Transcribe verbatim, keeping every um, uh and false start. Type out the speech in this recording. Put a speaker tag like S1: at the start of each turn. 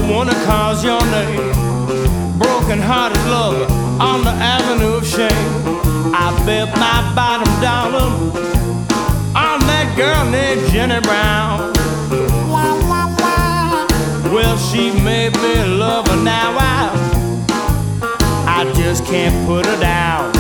S1: one that calls your name. Broken-hearted lover on the avenue of shame. I bet my bottom dollar on that girl named Jenny Brown. Well, she made me love her, now I, I just can't put her down.